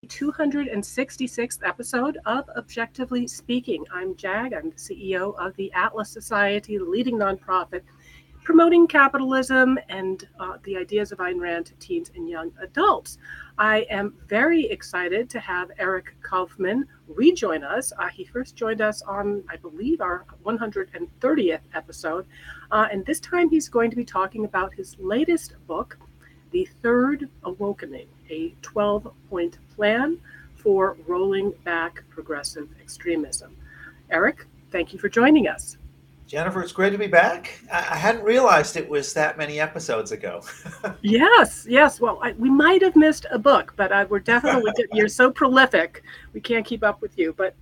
266th episode of Objectively Speaking. I'm Jag. I'm the CEO of the Atlas Society, the leading nonprofit promoting capitalism and the ideas of Ayn Rand to teens and young adults. I am very excited to have Eric Kaufmann rejoin us. He first joined us on, I believe, our 130th episode. And this time he's going to be talking about his latest book, The Third Awakening, a 12-point plan for rolling back progressive extremism. Eric, thank you for joining us. Jennifer, it's great to be back. I hadn't realized it was that many episodes ago. Yes. Well, we might have missed a book, but we're definitely, you're so prolific, we can't keep up with you. But,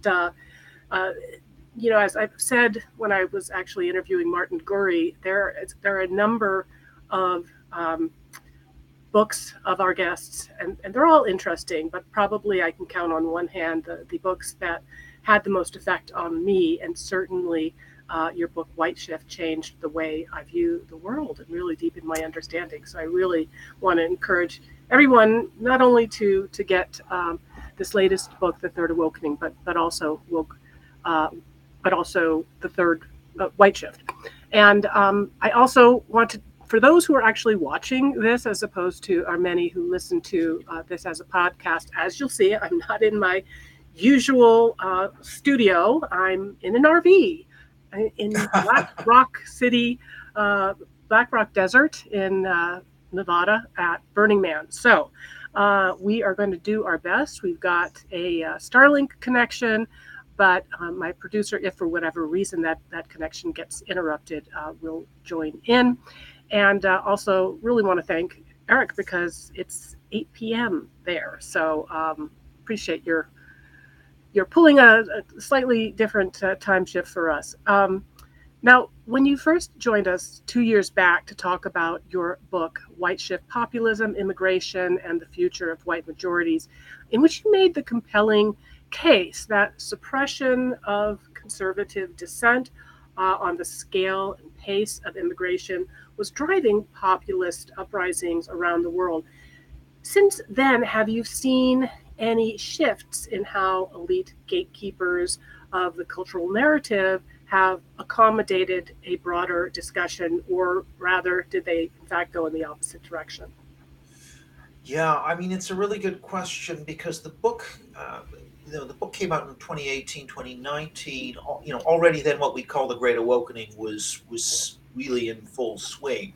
as I've said when I was actually interviewing Martin Gurri, there are a number of books of our guests, and they're all interesting, but probably I can count on one hand the books that had the most effect on me, and certainly your book, White Shift, changed the way I view the world and really deepened my understanding. So I really want to encourage everyone not only to get this latest book, The Third Awakening, but also the third White Shift. And I also want to, for those who are actually watching this, as opposed to our many who listen to this as a podcast, as you'll see, I'm not in my usual studio. I'm in an RV in Black Rock City, Black Rock Desert in Nevada at Burning Man. So we are going to do our best. We've got a Starlink connection, but my producer, if for whatever reason that connection gets interrupted, will join in. And also really want to thank Eric because it's 8 p.m. there. So appreciate you're pulling a slightly different time shift for us. Now, when you first joined us 2 years back to talk about your book, White Shift: Populism, Immigration, and the Future of White Majorities, in which you made the compelling case that suppression of conservative dissent on the scale and pace of immigration was driving populist uprisings around the world. Since then, have you seen any shifts in how elite gatekeepers of the cultural narrative have accommodated a broader discussion, or rather, did they in fact go in the opposite direction? Yeah, I mean, it's a really good question because the book came out in 2018, 2019. Already then what we call the Great Awakening was really in full swing.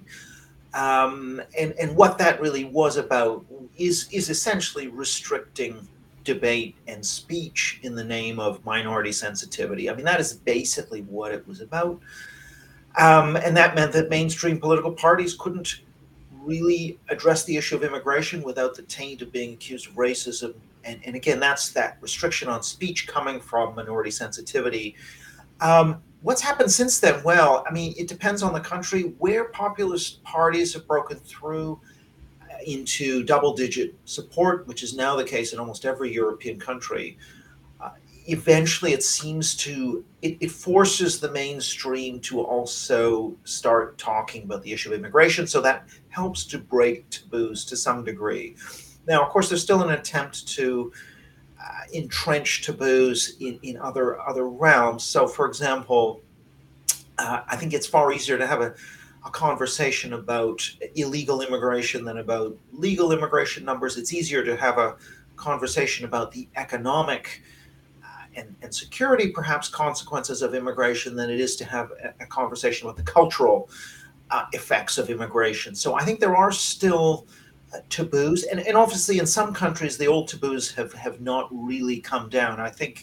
And what that really was about is essentially restricting debate and speech in the name of minority sensitivity. I mean, that is basically what it was about. And that meant that mainstream political parties couldn't really address the issue of immigration without the taint of being accused of racism. And again, that's that restriction on speech coming from minority sensitivity. What's happened since then? Well, I mean, it depends on the country. Where populist parties have broken through into double-digit support, which is now the case in almost every European country, eventually it seems it forces the mainstream to also start talking about the issue of immigration. So that helps to break taboos to some degree. Now, of course, there's still an attempt to entrench taboos in other realms. So, for example, I think it's far easier to have a conversation about illegal immigration than about legal immigration numbers. It's easier to have a conversation about the economic and security, perhaps, consequences of immigration than it is to have a conversation about the cultural effects of immigration. So I think there are still taboos, and obviously in some countries the old taboos have not really come down. I think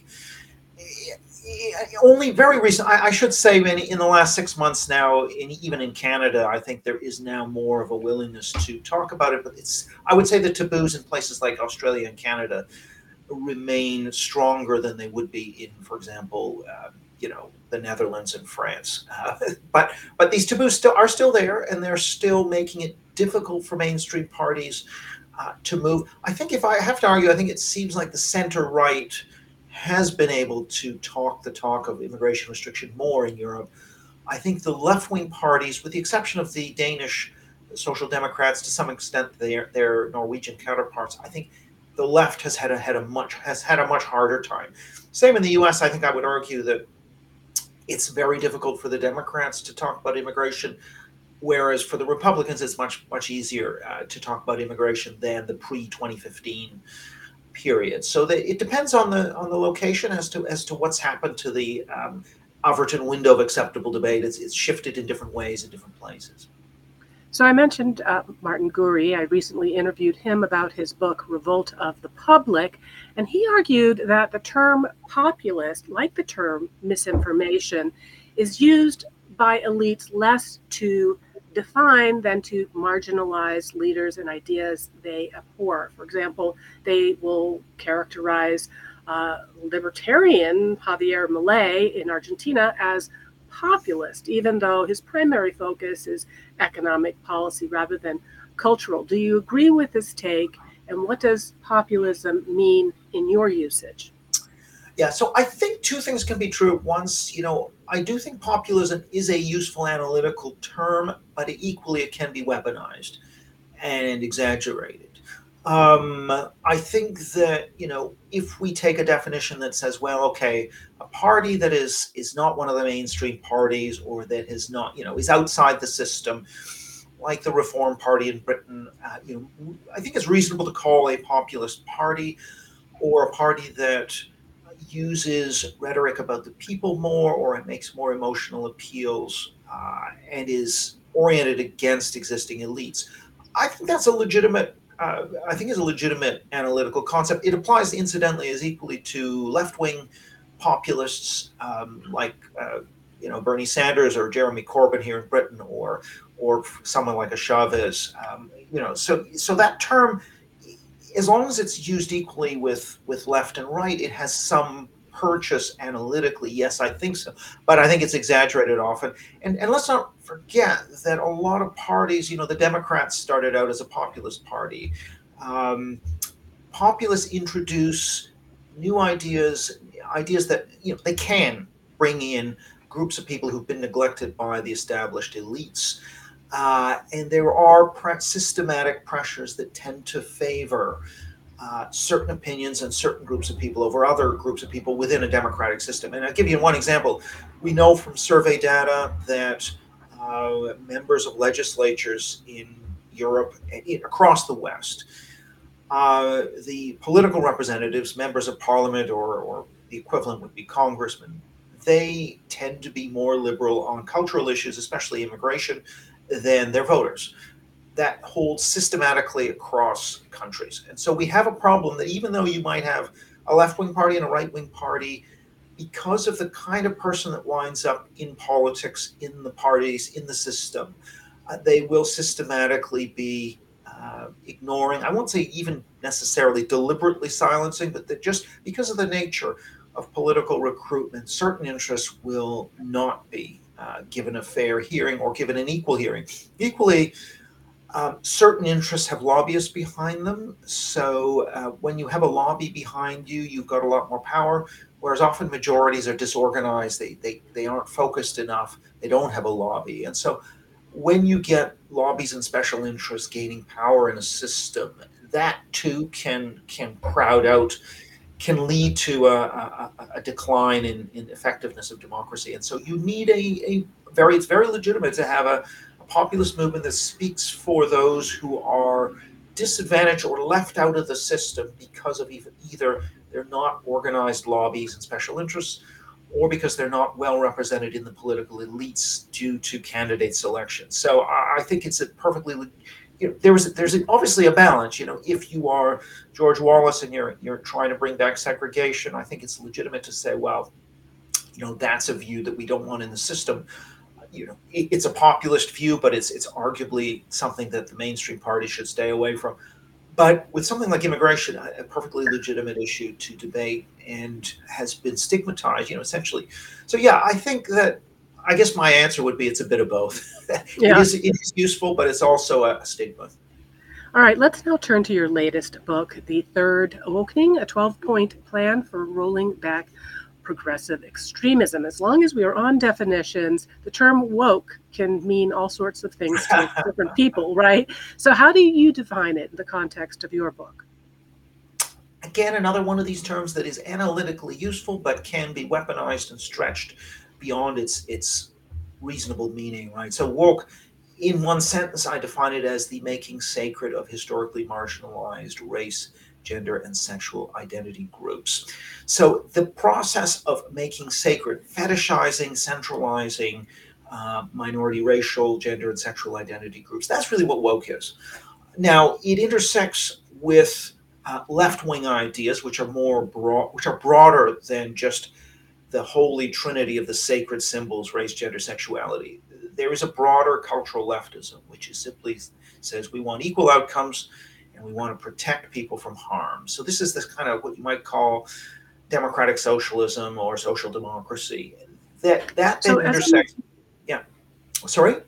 only very recent, I should say, in the last 6 months now, even in Canada, I think there is now more of a willingness to talk about it. But I would say the taboos in places like Australia and Canada remain stronger than they would be in, for example, the Netherlands and France. But these taboos are still there, and they're still making it difficult for mainstream parties to move. I think, if I have to argue, I think it seems like the center right has been able to talk the talk of immigration restriction more in Europe. I think the left-wing parties, with the exception of the Danish Social Democrats, to some extent their Norwegian counterparts, I think the left has had a much harder time. Same in the U.S. I think I would argue that it's very difficult for the Democrats to talk about immigration, whereas for the Republicans it's much easier to talk about immigration than the pre-2015 period. So it depends on the location as to what's happened to the Overton window of acceptable debate. It's shifted in different ways in different places. So I mentioned Martin Gurri. I recently interviewed him about his book, Revolt of the Public, and he argued that the term populist, like the term misinformation, is used by elites less to define than to marginalize leaders and ideas they abhor. For example, they will characterize libertarian Javier Milei in Argentina as populist, even though his primary focus is economic policy rather than cultural. Do you agree with this take? And what does populism mean in your usage? Yeah, so I think two things can be true at once. I do think populism is a useful analytical term, but equally it can be weaponized and exaggerated. I think that, if we take a definition that says, well, okay, a party that is not one of the mainstream parties, or that is not, is outside the system, like the Reform Party in Britain, I think it's reasonable to call a populist party, or a party that uses rhetoric about the people more, or it makes more emotional appeals, and is oriented against existing elites. I think that's a legitimate analytical concept. It applies, incidentally, as equally to left-wing populists, like Bernie Sanders or Jeremy Corbyn here in Britain, or someone like a Chavez. So that term, as long as it's used equally with left and right, it has some purchase analytically. Yes, I think so, but I think it's exaggerated often. And let's not forget that a lot of parties, the Democrats started out as a populist party. Populists introduce new ideas that they can bring in groups of people who've been neglected by the established elites. And there are systematic pressures that tend to favor certain opinions and certain groups of people over other groups of people within a democratic system. And I'll give you one example. We know from survey data that members of legislatures in Europe and across the West, the political representatives, members of parliament, or the equivalent would be congressmen, they tend to be more liberal on cultural issues, especially immigration, than their voters. That holds systematically across countries. And so we have a problem that even though you might have a left-wing party and a right-wing party, because of the kind of person that winds up in politics, in the parties, in the system, they will systematically be ignoring, I won't say even necessarily deliberately silencing, but that just because of the nature of political recruitment, certain interests will not be given a fair hearing or given an equal hearing. Equally, certain interests have lobbyists behind them. So when you have a lobby behind you, you've got a lot more power, whereas often majorities are disorganized. They aren't focused enough. They don't have a lobby. And so when you get lobbies and special interests gaining power in a system, that too can crowd out, can lead to a decline in effectiveness of democracy. And so you need it's very legitimate to have a populist movement that speaks for those who are disadvantaged or left out of the system because of either they're not organized lobbies and special interests, or because they're not well represented in the political elites due to candidate selection. So I think it's a perfectly, there's obviously a balance. If you are George Wallace and you're trying to bring back segregation, I think it's legitimate to say, well, that's a view that we don't want in the system. It's a populist view, but it's arguably something that the mainstream party should stay away from. But with something like immigration, a perfectly legitimate issue to debate, and has been stigmatized, essentially. So yeah, I guess my answer would be it's a bit of both. Yeah. It is useful, but it's also a stigma. All right, let's now turn to your latest book, The Third Awakening, a 12-point plan for rolling back progressive extremism. As long as we are on definitions, the term woke can mean all sorts of things to different people, right? So how do you define it in the context of your book? Again, another one of these terms that is analytically useful, but can be weaponized and stretched beyond its reasonable meaning, right? So woke, in one sentence, I define it as the making sacred of historically marginalized race, gender, and sexual identity groups. So the process of making sacred, fetishizing, centralizing minority, racial, gender, and sexual identity groups, that's really what woke is. Now, it intersects with left-wing ideas, which are which are broader than just the holy trinity of the sacred symbols, race, gender, sexuality. There is a broader cultural leftism, which is simply says we want equal outcomes and we want to protect people from harm. So this is this kind of what you might call democratic socialism or social democracy. That then intersects. Yeah. Sorry.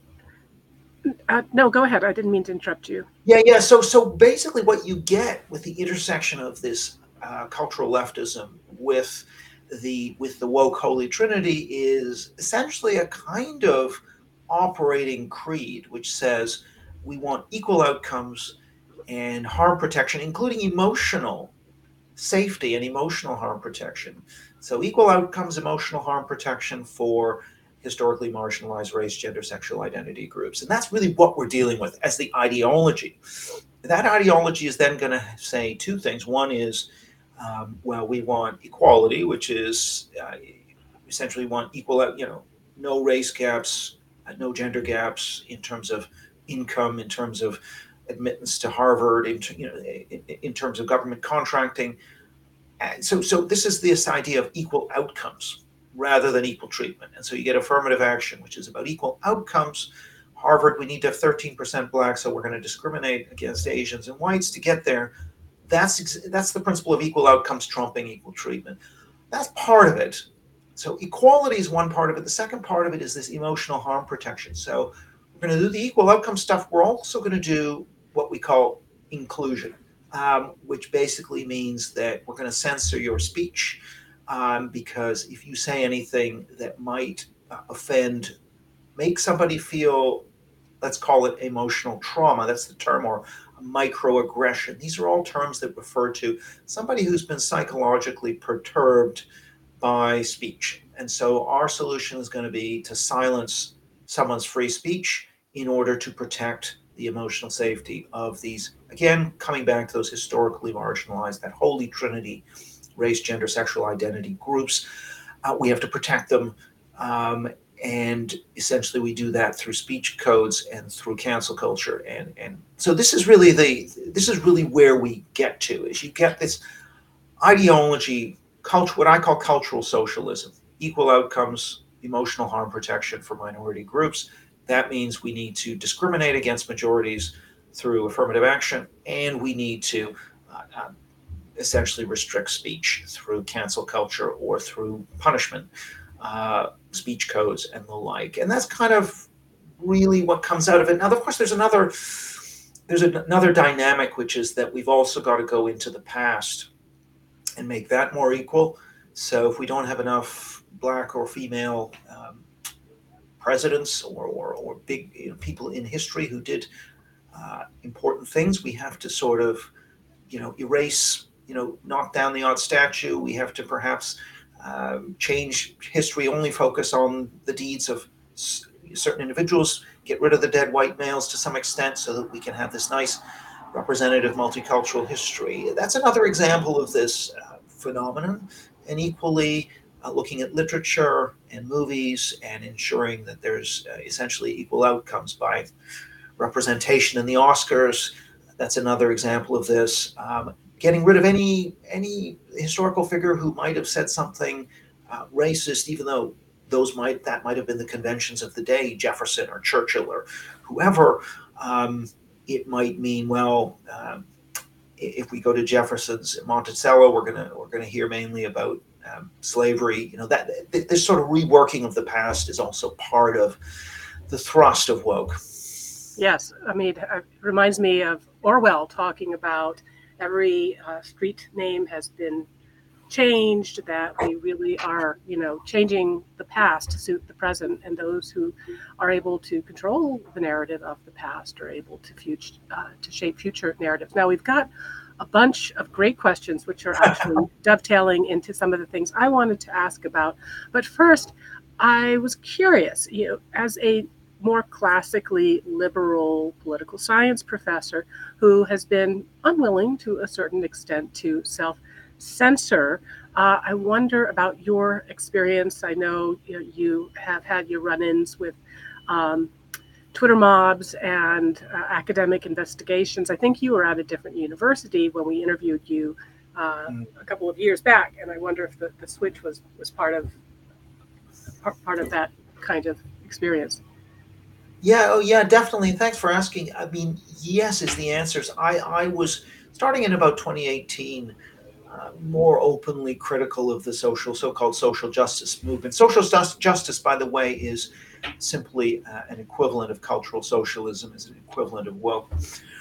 No, go ahead. I didn't mean to interrupt you. Yeah. So basically, what you get with the intersection of this cultural leftism with the woke holy trinity is essentially a kind of operating creed, which says we want equal outcomes and harm protection, including emotional safety and emotional harm protection. So equal outcomes, emotional harm protection for historically marginalized race, gender, sexual identity groups. And that's really what we're dealing with as the ideology. That ideology is then going to say two things. One is, well, we want equality, which is essentially want equal, no race gaps, no gender gaps in terms of income, in terms of admittance to Harvard, in terms of government contracting. And so this is this idea of equal outcomes rather than equal treatment. And so you get affirmative action, which is about equal outcomes. Harvard, we need to have 13% black, so we're going to discriminate against Asians and whites to get there. That's the principle of equal outcomes trumping equal treatment. That's part of it. So equality is one part of it. The second part of it is this emotional harm protection. So we're going to do the equal outcome stuff. We're also going to do what we call inclusion, which basically means that we're going to censor your speech because if you say anything that might offend, make somebody feel, let's call it emotional trauma, that's the term, or microaggression. These are all terms that refer to somebody who's been psychologically perturbed by speech. And so our solution is going to be to silence someone's free speech in order to protect the emotional safety of these, again, coming back to those historically marginalized, that holy trinity, race, gender, sexual identity groups. We have to protect them. And essentially we do that through speech codes and through cancel culture. And so this is really where we get to, is you get this ideology, culture, what I call cultural socialism, equal outcomes, emotional harm protection for minority groups. That means we need to discriminate against majorities through affirmative action, and we need to essentially restrict speech through cancel culture or through punishment, speech codes, and the like. And that's kind of really what comes out of it. Now, of course, there's another dynamic, which is that we've also got to go into the past and make that more equal. So if we don't have enough black or female presidents or big people in history who did important things, we have to sort of erase, knock down the odd statue. We have to perhaps change history, only focus on the deeds of certain individuals, get rid of the dead white males to some extent so that we can have this nice representative multicultural history. That's another example of this phenomenon, and equally looking at literature and movies and ensuring that there's essentially equal outcomes by representation in the Oscars. That's another example of this. Getting rid of any historical figure who might have said something racist, even though that might have been the conventions of the day, Jefferson or Churchill or whoever. It might mean, well, if we go to Jefferson's Monticello, we're gonna hear mainly about slavery. That this sort of reworking of the past is also part of the thrust of woke. Yes, I mean, it reminds me of Orwell talking about every street name has been changed, that we really are, changing the past to suit the present, and those who are able to control the narrative of the past are able to shape future narratives. Now we've got a bunch of great questions, which are actually dovetailing into some of the things I wanted to ask about. But first, I was curious, as a more classically liberal political science professor who has been unwilling to a certain extent to self-censor, I wonder about your experience. I know you have had your run-ins with Twitter mobs and academic investigations. I think you were at a different university when we interviewed you a couple of years back, and I wonder if the switch was part of that kind of experience. Yeah, oh yeah, definitely. Thanks for asking. I mean, yes is the answers. I was starting in about 2018, more openly critical of the so-called social justice movement. Social justice, by the way, is simply an equivalent of cultural socialism, is an equivalent of woke.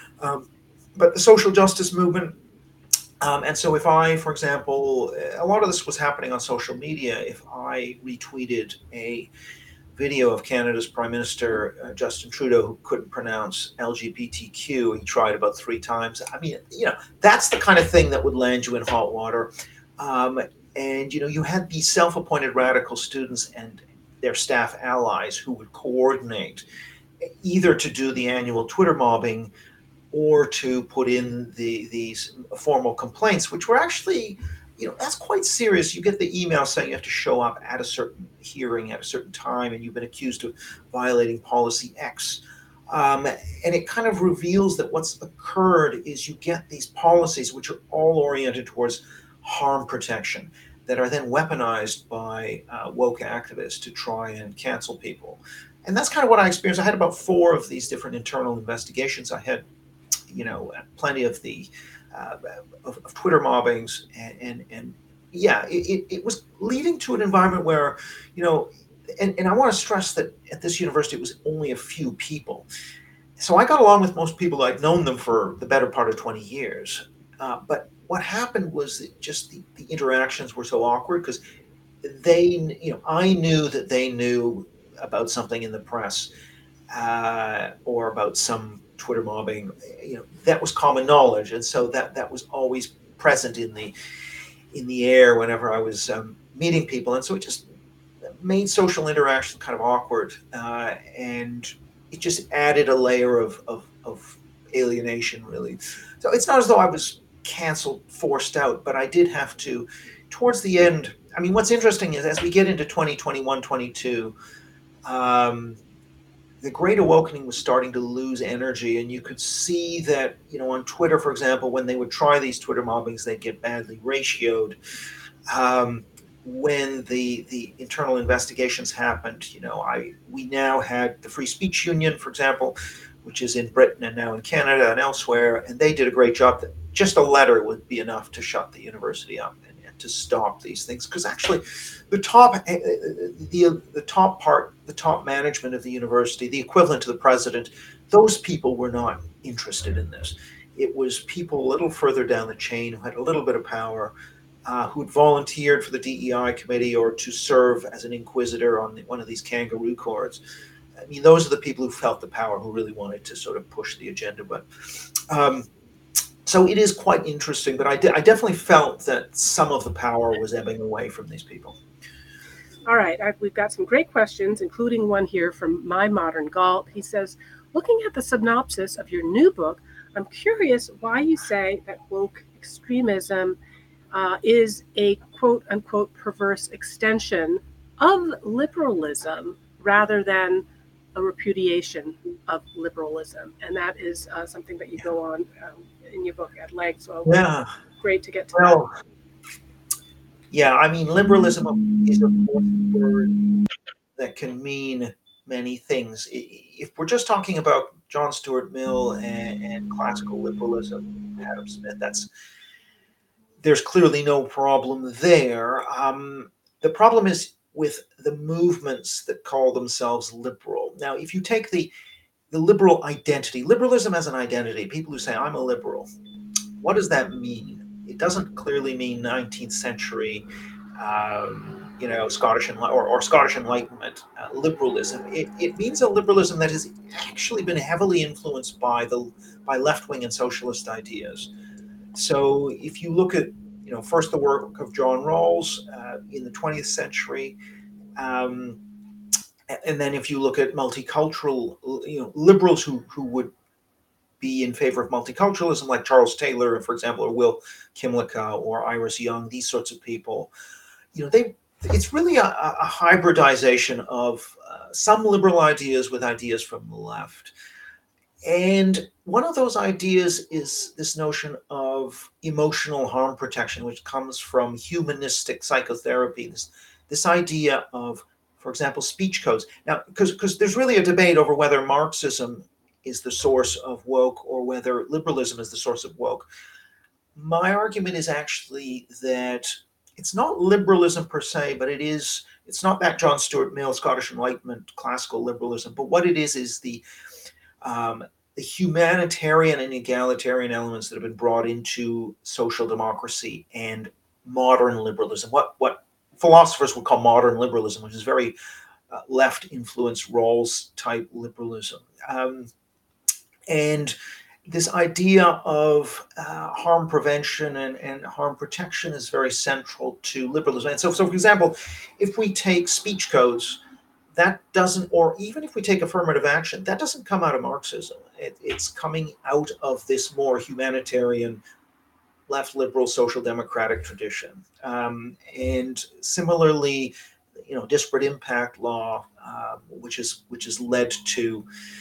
But the social justice movement, and so if I, for example, a lot of this was happening on social media. If I retweeted a video of Canada's Prime Minister, Justin Trudeau, who couldn't pronounce LGBTQ. He tried about 3 times. I mean, that's the kind of thing that would land you in hot water. And, you had these self-appointed radical students and their staff allies who would coordinate either to do the annual Twitter mobbing or to put in these formal complaints, which were actually, that's quite serious. You get the email saying you have to show up at a certain hearing at a certain time, and you've been accused of violating policy X. And it kind of reveals that what's occurred is you get these policies which are all oriented towards harm protection that are then weaponized by woke activists to try and cancel people. And that's kind of what I experienced. I had about 4 of these different internal investigations. I had, plenty of the of Twitter mobbings, and yeah, it was leading to an environment where, and I want to stress that at this university it was only a few people. So I got along with most people. I'd known them for the better part of 20 years. But what happened was that just the interactions were so awkward because I knew that they knew about something in the press or about some Twitter mobbing. That was common knowledge, and so that was always present in the air whenever I was meeting people, and so it just made social interaction kind of awkward, and it just added a layer of alienation, really. So it's not as though I was canceled, forced out, but I did have to, towards the end. I mean, what's interesting is as we get into 2021, 22. The Great Awakening was starting to lose energy, and you could see that, on Twitter, for example, when they would try these Twitter mobbings, they'd get badly ratioed. When the internal investigations happened, we now had the Free Speech Union, for example, which is in Britain and now in Canada and elsewhere, and they did a great job. That just a letter would be enough to shut the university up and to stop these things, because actually the top management of the university, the equivalent to the president, those people were not interested in this. It was people a little further down the chain who had a little bit of power, who'd volunteered for the DEI committee or to serve as an inquisitor on one of these kangaroo courts. I mean, those are the people who felt the power, who really wanted to sort of push the agenda. But so it is quite interesting, but I definitely felt that some of the power was ebbing away from these people. All right, we've got some great questions, including one here from My Modern Galt. He says, looking at the synopsis of your new book, I'm curious why you say that woke extremism is a quote-unquote perverse extension of liberalism rather than a repudiation of liberalism. And that is something that you go on in your book at length. So yeah, great to get to that. Yeah, I mean, liberalism is a word that can mean many things. If we're just talking about John Stuart Mill and classical liberalism, Adam Smith, there's clearly no problem there. The problem is with the movements that call themselves liberal. Now, if you take the liberal identity, liberalism as an identity, people who say, I'm a liberal, what does that mean? It doesn't clearly mean 19th century, Scottish or Scottish Enlightenment liberalism. It means a liberalism that has actually been heavily influenced by left-wing and socialist ideas. So if you look at, first the work of John Rawls in the 20th century, um, and then if you look at multicultural, liberals who would be in favor of multiculturalism, like Charles Taylor, for example, or Will Kymlicka or Iris Young, these sorts of people, it's really a hybridization of some liberal ideas with ideas from the left. And one of those ideas is this notion of emotional harm protection, which comes from humanistic psychotherapy. This idea of, for example, speech codes. Now, because there's really a debate over whether Marxism is the source of woke or whether liberalism is the source of woke. My argument is actually that it's not liberalism per se, but it's not that John Stuart Mill, Scottish Enlightenment, classical liberalism, but what it is the humanitarian and egalitarian elements that have been brought into social democracy and modern liberalism, what philosophers would call modern liberalism, which is very left-influenced Rawls type liberalism. And this idea of harm prevention and harm protection is very central to liberalism. And so for example, if we take speech codes, that doesn't, or even if we take affirmative action, that doesn't come out of Marxism. It's coming out of this more humanitarian, left liberal, social democratic tradition. And similarly, disparate impact law, which has led to,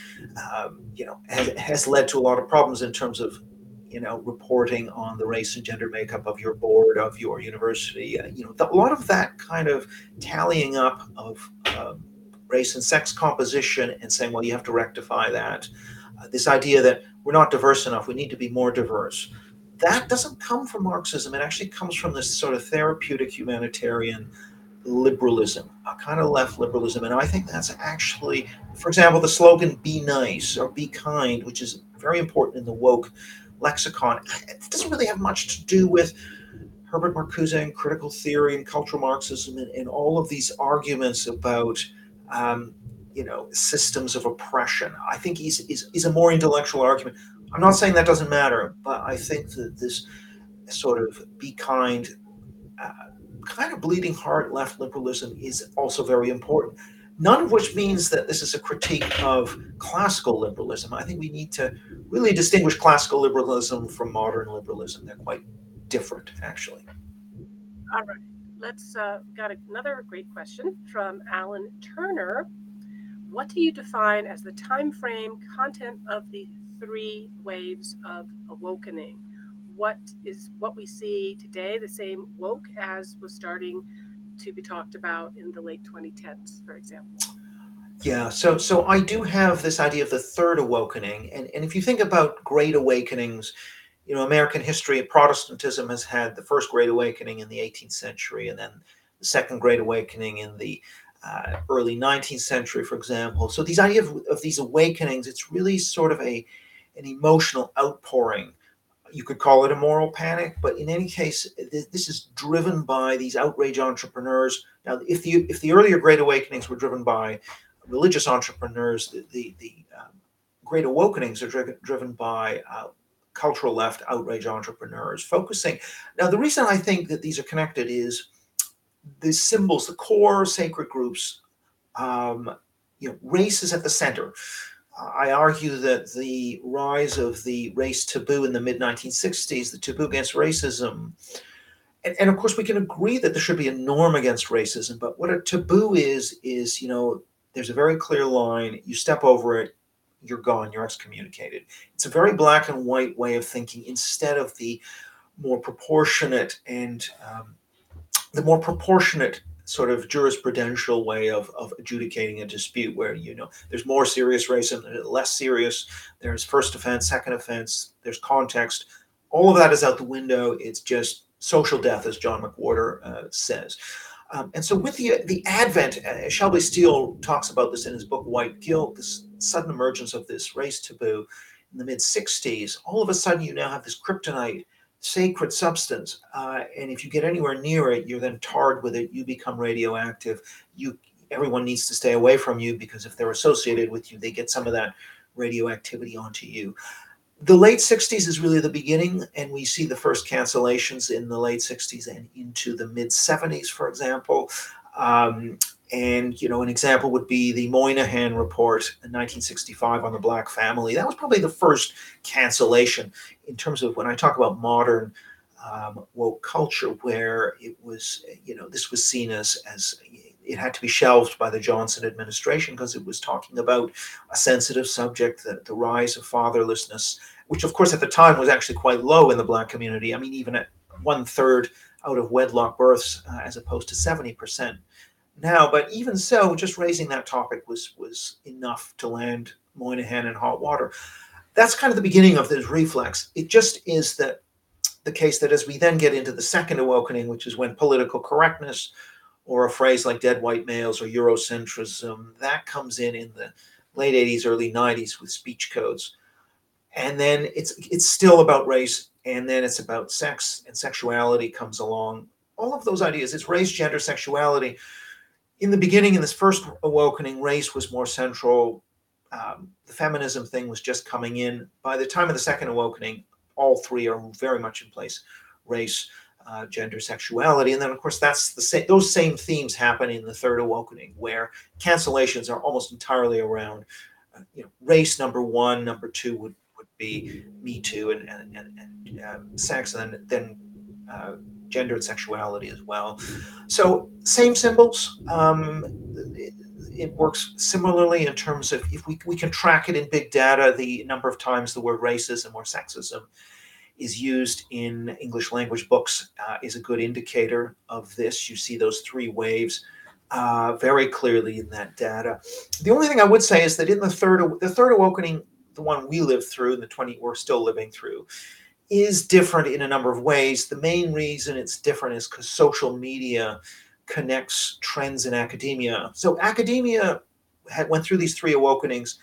has led to a lot of problems in terms of, reporting on the race and gender makeup of your board of your university. A lot of that kind of tallying up of race and sex composition and saying, well, you have to rectify that. This idea that we're not diverse enough, we need to be more diverse. That doesn't come from Marxism. It actually comes from this sort of therapeutic humanitarian liberalism, a kind of left liberalism. And I think that's actually, for example, the slogan, be nice or be kind, which is very important in the woke lexicon. It doesn't really have much to do with Herbert Marcuse and critical theory and cultural Marxism and all of these arguments about systems of oppression. I think is a more intellectual argument. I'm not saying that doesn't matter, but I think that this sort of be kind, kind of bleeding heart left liberalism is also very important. None of which means that this is a critique of classical liberalism. I think we need to really distinguish classical liberalism from modern liberalism. They're quite different, actually. All right. Let's got another great question from Alan Turner. What do you define as the time frame content of the three waves of awakening? What is what we see today the same woke as was starting to be talked about in the late 2010s, for example? Yeah, so I do have this idea of the third awakening, and if you think about great awakenings, American history, Protestantism has had the first Great Awakening in the 18th century, and then the second Great Awakening in the early 19th century, for example. So these idea of these awakenings, it's really sort of an emotional outpouring. You could call it a moral panic, but in any case, this is driven by these outrage entrepreneurs. Now, if the earlier Great Awakenings were driven by religious entrepreneurs, the Great Awakenings are driven by cultural left outrage entrepreneurs focusing. Now, the reason I think that these are connected is the symbols, the core sacred groups, race is at the center. I argue that the rise of the race taboo in the mid-1960s, the taboo against racism, and of course we can agree that there should be a norm against racism, but what a taboo is there's a very clear line, you step over it, you're gone, you're excommunicated. It's a very black and white way of thinking instead of the more proportionate and sort of jurisprudential way of adjudicating a dispute where, there's more serious racism, less serious, there's first offense, second offense, there's context. All of that is out the window. It's just social death, as John McWhorter says. And so with the advent, Shelby Steele talks about this in his book, White Guilt, this sudden emergence of this race taboo in the mid-60s, all of a sudden you now have this kryptonite, sacred substance, and if you get anywhere near it, you're then tarred with it, you become radioactive, everyone needs to stay away from you because if they're associated with you, they get some of that radioactivity onto you. The late 60s is really the beginning, and we see the first cancellations in the late 60s and into the mid 70s, for example. And an example would be the Moynihan Report in 1965 on the Black family. That was probably the first cancellation in terms of when I talk about modern woke culture, where it was, this was seen as it had to be shelved by the Johnson administration because it was talking about a sensitive subject, the rise of fatherlessness, which of course at the time was actually quite low in the Black community. I mean, even at 1/3 out of wedlock births, as opposed to 70% now. But even so, just raising that topic was enough to land Moynihan in hot water. That's kind of the beginning of this reflex. It just is that the case that as we then get into the second awakening, which is when political correctness or a phrase like dead white males or Eurocentrism, that comes in the late 80s, early 90s with speech codes. And then it's still about race, and then it's about sex, and sexuality comes along. All of those ideas, it's race, gender, sexuality. In the beginning, in this first awakening, race was more central. The feminism thing was just coming in. By the time of the second awakening, all three are very much in place: race, gender, sexuality. And then, of course, those same themes happen in the third awakening, where cancellations are almost entirely around race, number one, number two would be Me Too and sex, and then gender and sexuality as well. So same symbols. It works similarly in terms of if we can track it in big data, the number of times the word racism or sexism is used in English language books is a good indicator of this. You see those three waves very clearly in that data. The only thing I would say is that in the third awakening, the one we lived through, and we're still living through, is different in a number of ways. The main reason it's different is because social media connects trends in academia. So academia went through these three awakenings.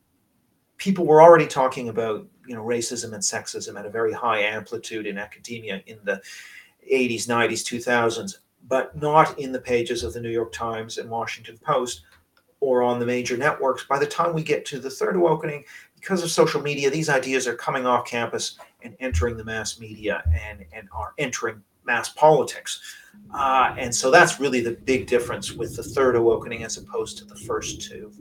People were already talking about racism and sexism at a very high amplitude in academia in the 80s, 90s, 2000s, but not in the pages of the New York Times and Washington Post or on the major networks. By the time we get to the third awakening, because of social media, these ideas are coming off campus and entering the mass media and are entering mass politics. And so that's really the big difference with the third awakening as opposed to the first two.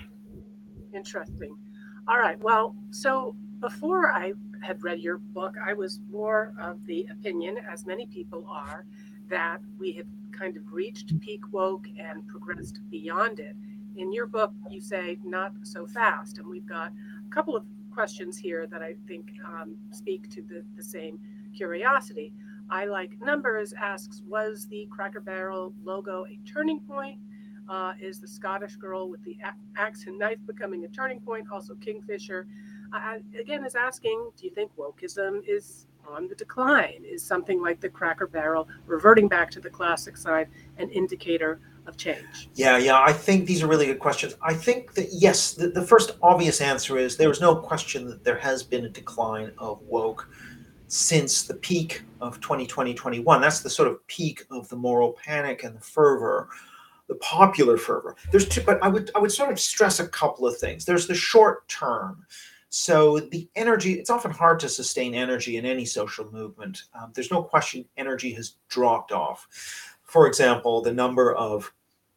Interesting. All right. Well, so before I had read your book, I was more of the opinion, as many people are, that we had kind of reached peak woke and progressed beyond it. In your book, you say not so fast. And we've got a couple of questions here that I think speak to the same curiosity. I Like Numbers asks, was the Cracker Barrel logo a turning point? Is the Scottish girl with the axe and knife becoming a turning point? Also, Kingfisher, again, is asking, do you think wokeism is on the decline? Is something like the Cracker Barrel reverting back to the classic side an indicator of change? Yeah, I think these are really good questions. I think that, yes, the first obvious answer is there is no question that there has been a decline of woke since the peak of 2020-21. That's the sort of peak of the moral panic and the fervor, the popular fervor. But I would sort of stress a couple of things. There's the short term. So the energy, it's often hard to sustain energy in any social movement. There's no question energy has dropped off. For example, the number of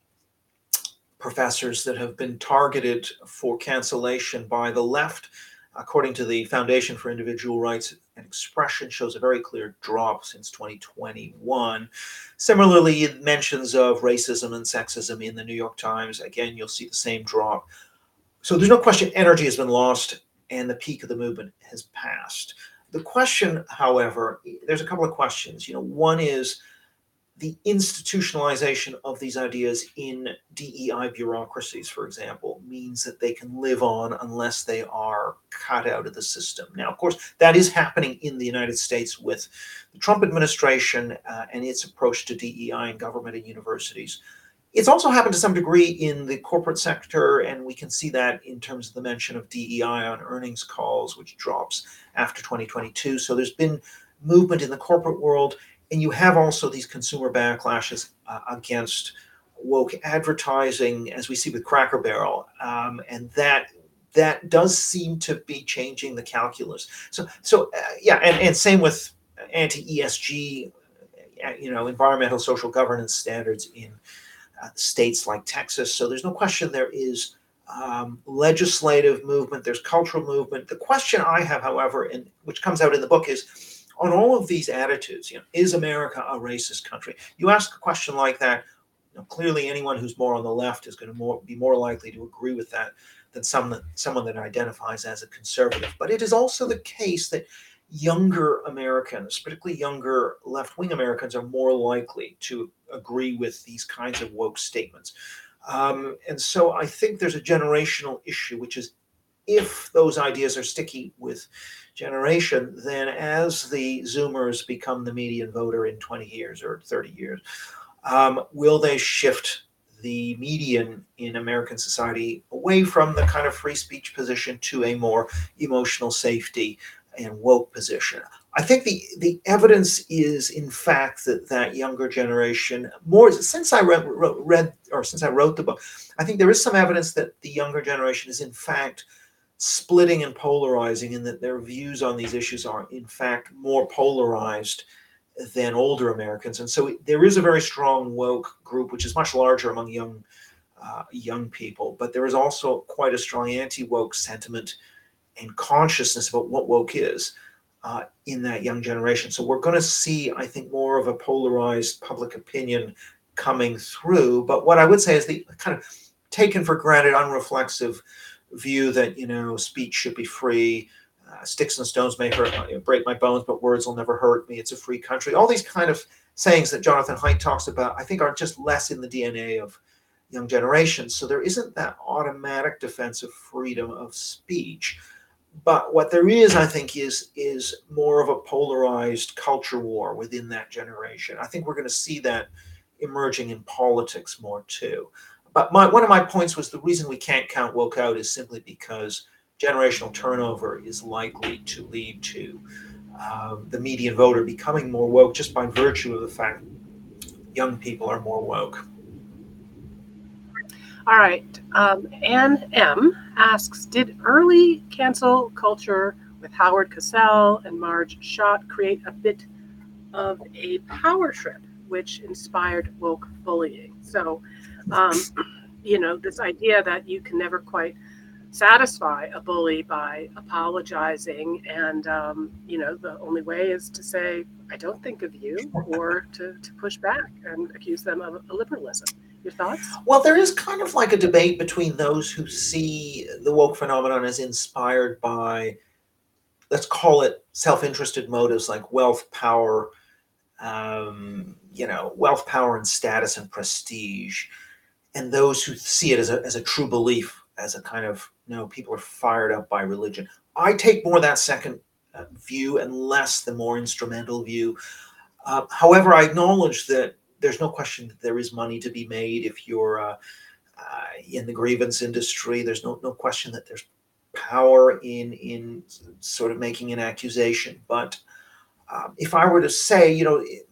professors that have been targeted for cancellation by the left, according to the Foundation for Individual Rights and Expression, shows a very clear drop since 2021. Similarly, mentions of racism and sexism in the New York Times, again, you'll see the same drop. So there's no question energy has been lost and the peak of the movement has passed. The question, however, there's a couple of questions. One is the institutionalization of these ideas in DEI bureaucracies, for example, means that they can live on unless they are cut out of the system. Now, of course, that is happening in the United States with the Trump administration and its approach to DEI in government and universities. It's also happened to some degree in the corporate sector, and we can see that in terms of the mention of DEI on earnings calls, which drops after 2022. So there's been movement in the corporate world. And you have also these consumer backlashes against woke advertising, as we see with Cracker Barrel. And that that does seem to be changing the calculus. Yeah, and same with anti-ESG, environmental social governance standards in states like Texas. So there's no question there is legislative movement, there's cultural movement. The question I have, however, and which comes out in the book, is on all of these attitudes, is America a racist country? You ask a question like that, clearly anyone who's more on the left is going to be more likely to agree with that than someone that identifies as a conservative. But it is also the case that younger Americans, particularly younger left-wing Americans, are more likely to agree with these kinds of woke statements. And so I think there's a generational issue, which is if those ideas are sticky with generation, then as the Zoomers become the median voter in 20 years or 30 years, will they shift the median in American society away from the kind of free speech position to a more emotional safety and woke position? I think the evidence is, in fact, that younger generation, more since I since I wrote the book, I think there is some evidence that the younger generation is, in fact, splitting and polarizing, and that their views on these issues are, in fact, more polarized than older Americans. And so there is a very strong woke group, which is much larger among young people, but there is also quite a strong anti-woke sentiment and consciousness about what woke is in that young generation. So we're going to see, I think, more of a polarized public opinion coming through. But what I would say is the kind of taken for granted, unreflexive view that, speech should be free. Sticks and stones may break my bones, but words will never hurt me. It's a free country. All these kind of sayings that Jonathan Haidt talks about, I think, are just less in the DNA of young generations. So there isn't that automatic defense of freedom of speech. But what there is, I think, is more of a polarized culture war within that generation. I think we're going to see that emerging in politics more too. But one of my points was the reason we can't count woke out is simply because generational turnover is likely to lead to the median voter becoming more woke just by virtue of the fact young people are more woke. All right. Ann M. asks, did early cancel culture with Howard Cosell and Marge Schott create a bit of a power trip, which inspired woke bullying? So, this idea that you can never quite satisfy a bully by apologizing, and the only way is to say, I don't think of you, or to push back and accuse them of liberalism. Your thoughts? Well, there is kind of like a debate between those who see the woke phenomenon as inspired by, let's call it, self-interested motives like wealth, power, wealth, power, and status and prestige, and those who see it as a true belief, as a kind of, people are fired up by religion. I take more that second view and less the more instrumental view. However, I acknowledge that there's no question that there is money to be made if you're in the grievance industry. There's no question that there's power in sort of making an accusation. But if I were to say,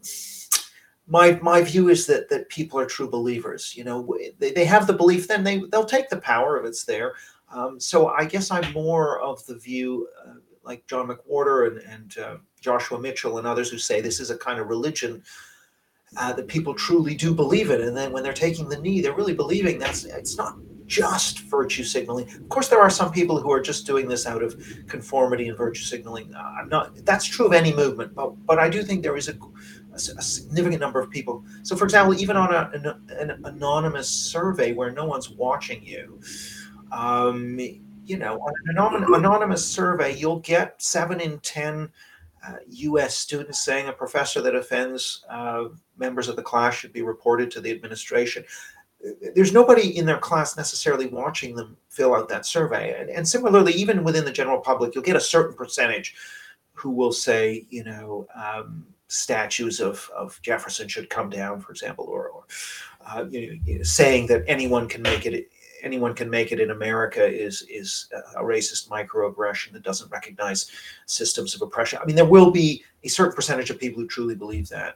my view is that people are true believers. They have the belief, then they'll take the power if it's there. So I guess I'm more of the view, like John McWhorter and Joshua Mitchell and others, who say this is a kind of religion that people truly do believe in, and then when they're taking the knee, they're really believing that it's not just virtue signaling. Of course, there are some people who are just doing this out of conformity and virtue signaling. That's true of any movement, but I do think there is a significant number of people. So, for example, even on an anonymous survey where no one's watching you, on an anonymous survey, you'll get 7 in 10 U.S. students saying a professor that offends members of the class should be reported to the administration. There's nobody in their class necessarily watching them fill out that survey. And similarly, even within the general public, you'll get a certain percentage who will say, statues of Jefferson should come down, for example, or saying that anyone can make it in America is a racist microaggression that doesn't recognize systems of oppression. I mean, there will be a certain percentage of people who truly believe that.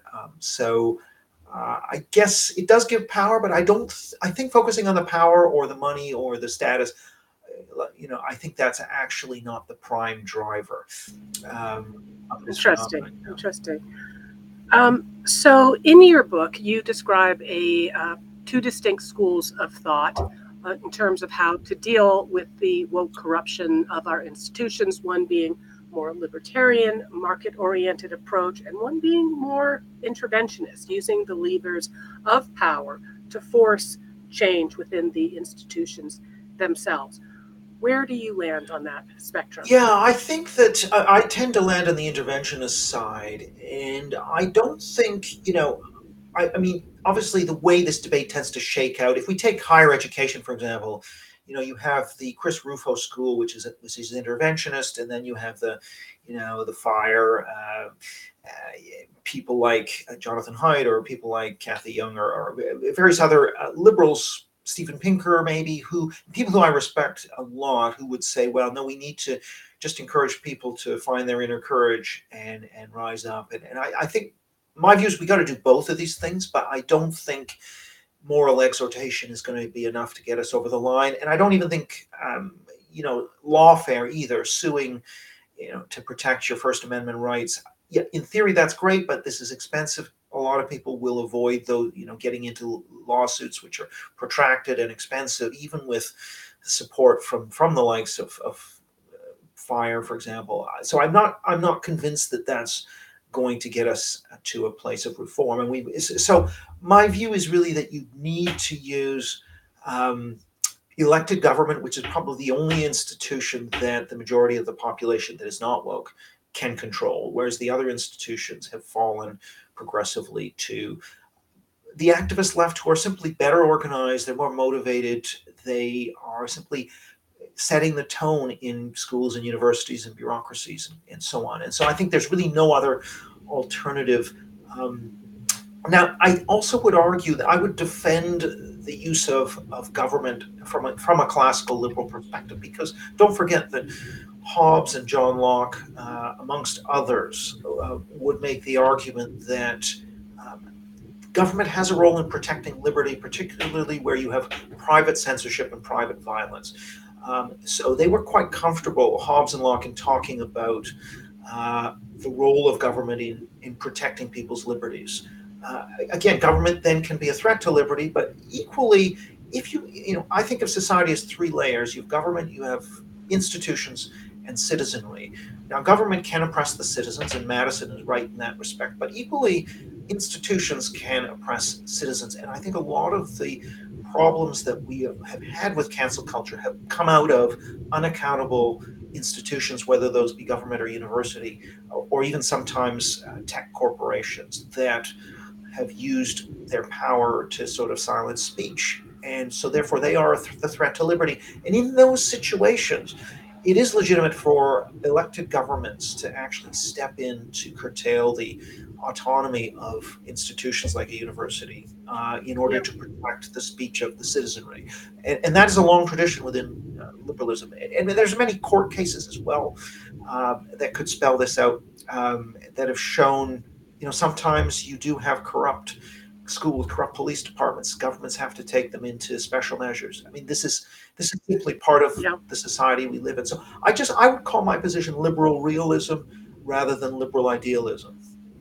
I guess it does give power, but I think focusing on the power or the money or the status I think that's actually not the prime driver of this Interesting. phenomenon. Interesting. So in your book, you describe two distinct schools of thought in terms of how to deal with the woke corruption of our institutions, one being more libertarian, market-oriented approach, and one being more interventionist, using the levers of power to force change within the institutions themselves. Where do you land on that spectrum? Yeah, I think that I tend to land on the interventionist side, and I don't think, I mean, obviously, the way this debate tends to shake out, if we take higher education, for example, you have the Chris Rufo School, which is interventionist, and then you have the fire people like Jonathan Haidt, or people like Kathy Young, or various other liberals, Steven Pinker, maybe, people who I respect a lot, who would say, well, no, we need to just encourage people to find their inner courage and rise up. And I think my view is we got to do both of these things, but I don't think moral exhortation is going to be enough to get us over the line. And I don't even think, lawfare either, suing, to protect your First Amendment rights. Yeah, in theory, that's great, but this is expensive. A lot of people will avoid those, getting into lawsuits which are protracted and expensive, even with support from the likes of Fire, for example. So I'm not convinced that that's going to get us to a place of reform. And so my view is really that you need to use elected government, which is probably the only institution that the majority of the population that is not woke can control, whereas the other institutions have fallen progressively to the activist left, who are simply better organized, they're more motivated, they are simply setting the tone in schools and universities and bureaucracies and so on. And so I think there's really no other alternative. Now, I also would argue that I would defend the use of government from a classical liberal perspective, because don't forget that Hobbes and John Locke, amongst others, would make the argument that government has a role in protecting liberty, particularly where you have private censorship and private violence. So they were quite comfortable, Hobbes and Locke, in talking about the role of government in protecting people's liberties. Again, government then can be a threat to liberty, but equally, if I think of society as three layers. You have government, you have institutions, and citizenry. Now, government can oppress the citizens, and Madison is right in that respect, but equally, institutions can oppress citizens. And I think a lot of the problems that we have had with cancel culture have come out of unaccountable institutions, whether those be government or university, or even sometimes tech corporations that have used their power to sort of silence speech. And so therefore they are the threat to liberty. And in those situations, it is legitimate for elected governments to actually step in to curtail the autonomy of institutions like a university in order to protect the speech of the citizenry. And that is a long tradition within liberalism. And there's many court cases as well that could spell this out, that have shown, sometimes you do have corrupt schools, corrupt police departments. Governments have to take them into special measures. I mean, this is simply part of the society we live in. So I would call my position liberal realism rather than liberal idealism.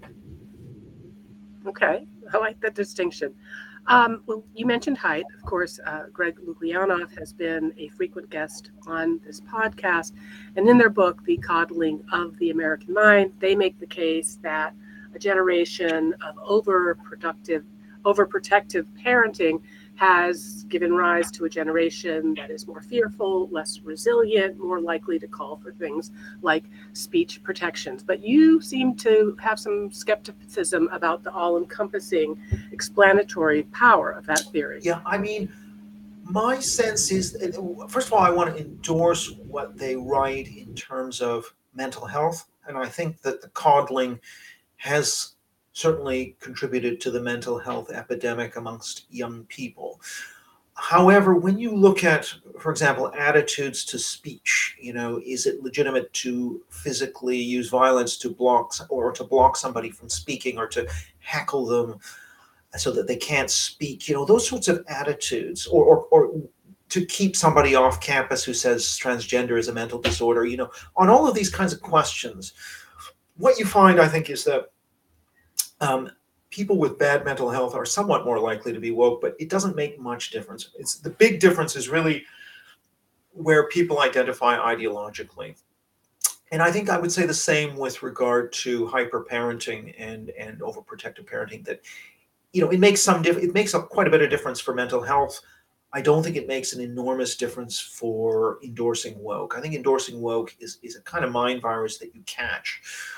Okay, I like that distinction. Well, you mentioned Haidt. Of course, Greg Lukianoff has been a frequent guest on this podcast. And in their book, The Coddling of the American Mind, they make the case that a generation of overprotective parenting has given rise to a generation that is more fearful, less resilient, more likely to call for things like speech protections. But you seem to have some skepticism about the all-encompassing explanatory power of that theory. Yeah, I mean, my sense is, first of all, I want to endorse what they write in terms of mental health. And I think that the coddling has certainly contributed to the mental health epidemic amongst young people. However, when you look at, for example, attitudes to speech, is it legitimate to physically use violence to block somebody from speaking, or to heckle them so that they can't speak? Those sorts of attitudes, or to keep somebody off campus who says transgender is a mental disorder. On all of these kinds of questions, what you find, I think, is that people with bad mental health are somewhat more likely to be woke, but it doesn't make much difference. The big difference is really where people identify ideologically. And I think I would say the same with regard to hyper-parenting and overprotective parenting, that it makes it makes quite a bit of difference for mental health. I don't think it makes an enormous difference for endorsing woke. I think endorsing woke is a kind of mind virus that you catch.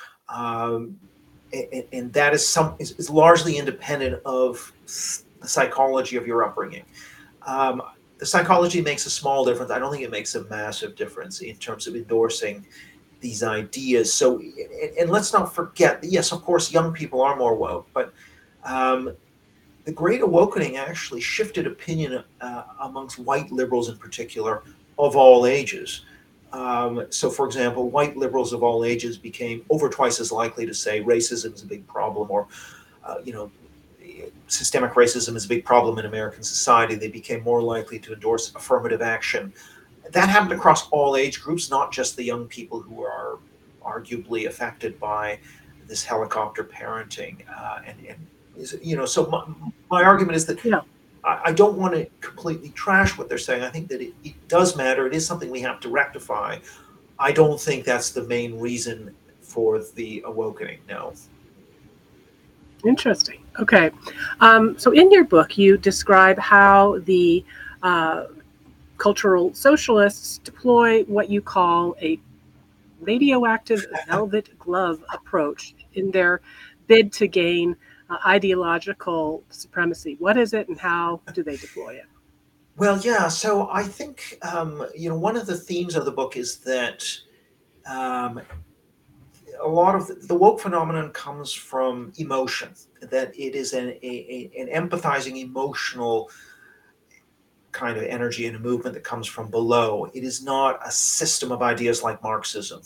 And that is largely independent of the psychology of your upbringing. The psychology makes a small difference. I don't think it makes a massive difference in terms of endorsing these ideas. So, and let's not forget that, yes, of course, young people are more woke, but the Great Awakening actually shifted opinion amongst white liberals in particular, of all ages. So, for example, white liberals of all ages became over twice as likely to say racism is a big problem, or, systemic racism is a big problem in American society. They became more likely to endorse affirmative action. That happened across all age groups, not just the young people who are arguably affected by this helicopter parenting. So my argument is that I don't want to completely trash what they're saying. I think that it does matter. It is something we have to rectify. I don't think that's the main reason for the awakening, no. Interesting. Okay. So in your book, you describe how the cultural socialists deploy what you call a radioactive velvet glove approach in their bid to gain ideological supremacy. What is it and how do they deploy it? Well, yeah. So I think, one of the themes of the book is that a lot of the woke phenomenon comes from emotion, that it is an empathizing, emotional kind of energy and a movement that comes from below. It is not a system of ideas like Marxism.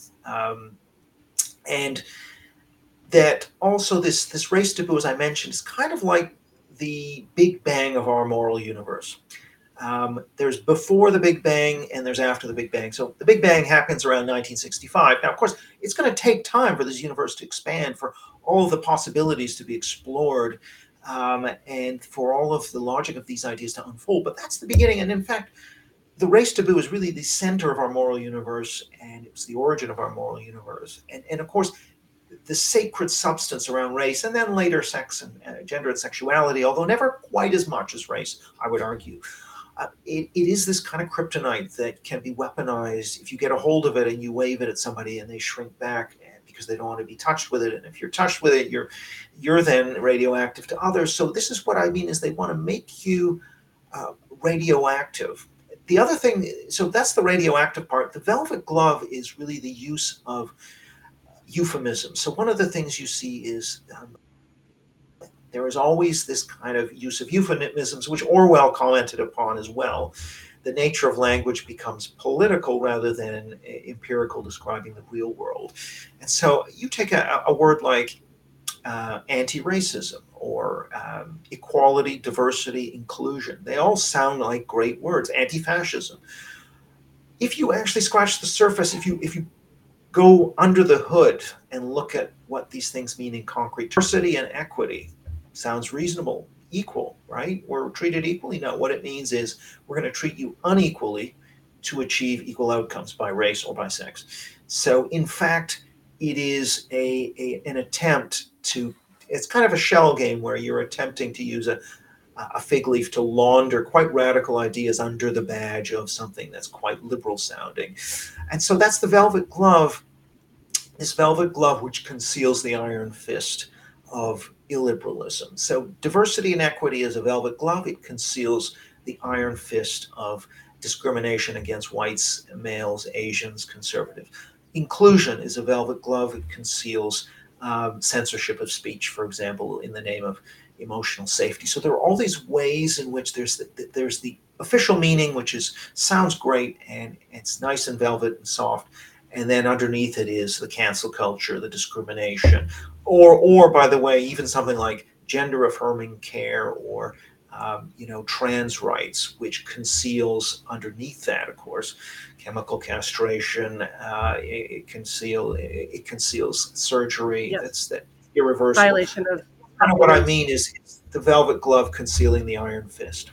And that also this race taboo, as I mentioned, is kind of like the Big Bang of our moral universe. There's before the Big Bang and there's after the Big Bang. So the Big Bang happens around 1965. Now, of course, it's going to take time for this universe to expand, for all of the possibilities to be explored, and for all of the logic of these ideas to unfold. But that's the beginning. And in fact, the race taboo is really the center of our moral universe, and it was the origin of our moral universe. And of course, the sacred substance around race, and then later sex and gender and sexuality, although never quite as much as race, I would argue. It is this kind of kryptonite that can be weaponized if you get a hold of it and you wave it at somebody and they shrink back because they don't want to be touched with it. And if you're touched with it, you're then radioactive to others. So this is what I mean, is they want to make you radioactive. The other thing, so that's the radioactive part. The velvet glove is really the use of euphemism. So one of the things you see is there is always this kind of use of euphemisms, which Orwell commented upon as well. The nature of language becomes political rather than empirical, describing the real world. And so you take a word like anti-racism or equality, diversity, inclusion. They all sound like great words. Anti-fascism. If you actually scratch the surface, if you go under the hood and look at what these things mean in concrete, diversity and equity sounds reasonable. Equal, right? We're treated equally. No, what it means is we're going to treat you unequally to achieve equal outcomes by race or by sex. So in fact, it is an attempt to, it's kind of a shell game where you're attempting to use a fig leaf to launder quite radical ideas under the badge of something that's quite liberal sounding. And so that's the velvet glove, this velvet glove which conceals the iron fist of illiberalism. So diversity and equity is a velvet glove. It conceals the iron fist of discrimination against whites, males, Asians, conservatives. Inclusion is a velvet glove. It conceals censorship of speech, for example, in the name of emotional safety. So there are all these ways in which there's the official meaning, which sounds great and it's nice and velvet and soft, and then underneath it is the cancel culture, the discrimination, or by the way, even something like gender affirming care or trans rights, which conceals underneath that, of course, chemical castration. It conceals surgery. Yes. That irreversible. Violation of Kind of what I women's. mean is the velvet glove concealing the iron fist.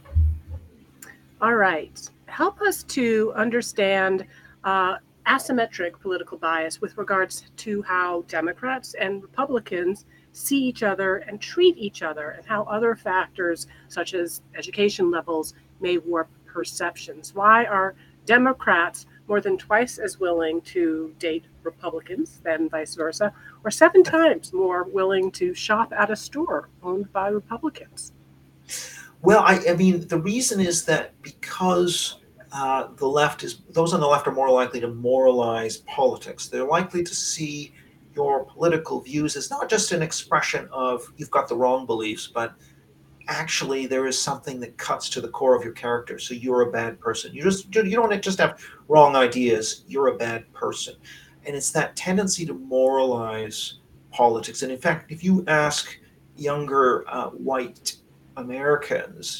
All right. Help us to understand asymmetric political bias with regards to how Democrats and Republicans see each other and treat each other, and how other factors such as education levels may warp perceptions. Why are Democrats more than twice as willing to date Republicans than vice versa, or 7 times more willing to shop at a store owned by Republicans? Well, I mean, the reason is that because those on the left are more likely to moralize politics. They're likely to see your political views as not just an expression of you've got the wrong beliefs, but actually there is something that cuts to the core of your character. So you're a bad person. You don't just have wrong ideas. You're a bad person, and it's that tendency to moralize politics. And in fact, if you ask younger white Americans,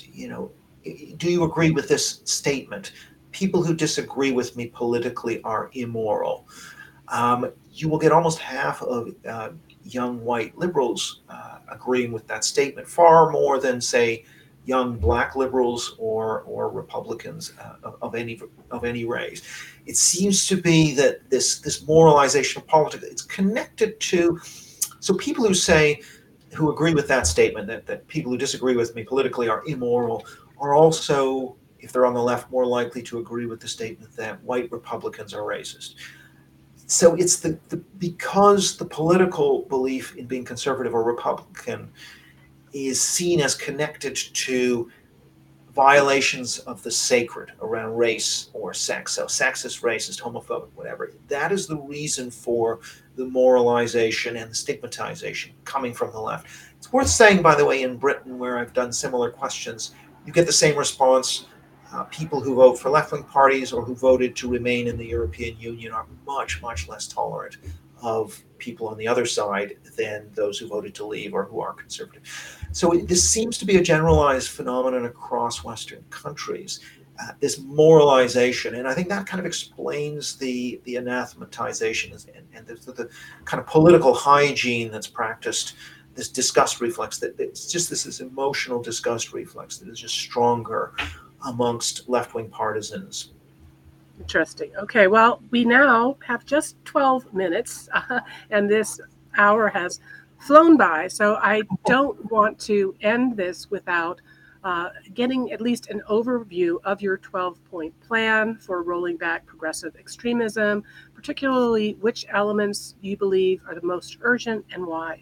do you agree with this statement? People who disagree with me politically are immoral. You will get almost half of young white liberals agreeing with that statement, far more than, say, young black liberals or Republicans of any race. It seems to be that this moralization of politics, it's connected to, so people who agree with that statement, that people who disagree with me politically are immoral, are also, if they're on the left, more likely to agree with the statement that white Republicans are racist. So it's because the political belief in being conservative or Republican is seen as connected to violations of the sacred around race or sex. So sexist, racist, homophobic, whatever. That is the reason for the moralization and the stigmatization coming from the left. It's worth saying, by the way, in Britain, where I've done similar questions, you get the same response. People who vote for left-wing parties or who voted to remain in the European Union are much, much less tolerant of people on the other side than those who voted to leave or who are conservative. So this seems to be a generalized phenomenon across Western countries, this moralization. And I think that kind of explains the anathematization and the kind of political hygiene that's practiced, this disgust reflex, that it's just this emotional disgust reflex that is just stronger amongst left-wing partisans. Interesting. Okay, well, we now have just 12 minutes, and this hour has flown by. So I don't want to end this without getting at least an overview of your 12-point plan for rolling back progressive extremism, particularly which elements you believe are the most urgent and why.